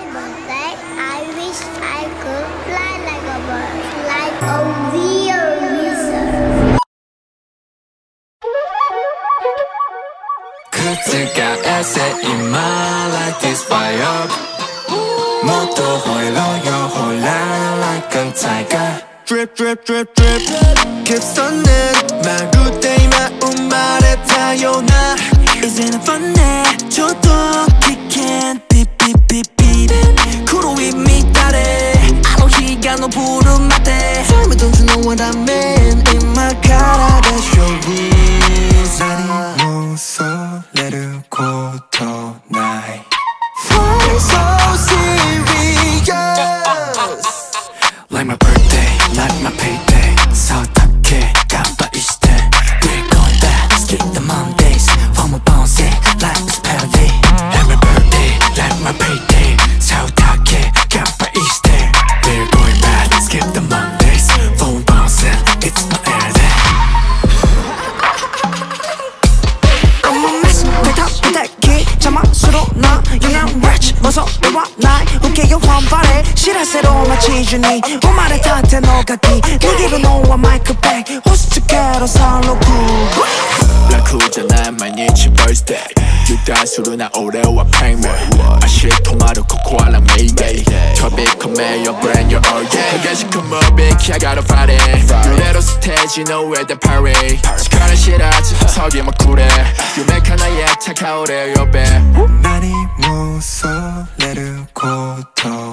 birthday, I wish I could fly like a bird, like a real wizard. 그때가 set in my like this fire 모두 홀로요 홀라 like a tiger Drip drip drip drip 깁서는 마루데이 마음 말에 타요나 이제는 뻔해 저도 기캔 삐삐삐삐 구로 위 밑아래 아로히가 너 부른 마대 Tell me don't you know what I mean In my car that's your rules 날이 무서워내려고 tonight Why so serious Like my birthday, like my payday 서답게 깜빡이시대 We're going back, skip the Mondays Formal bouncing like it's parody Like my birthday, like my payday 서답게 깜빡이시대 We're going back, skip the Mondays Formal bouncing, it's my everyday I'm a mess, 대답부대기 자막수로 나 영양 rich 어서 내와 날 웃게요 환발해 실화새로 마치주니 오만의 탓에 너가기 내기로 놓아 마이크백 호스트캐로 살로구 라쿠잖아 my niche birthday 유다수로 나 오레오와 팽매 아시 토마토 코코아랑 매일매일 tropical your brand your all day 그게 시큰 무비키 I gotta fight it 노래로 스테이지 nowhere the party 시간을 싫어하지 석이 막 쿨해 유맥 하나에 착하오래 your bad 많이 무서워 내려고 더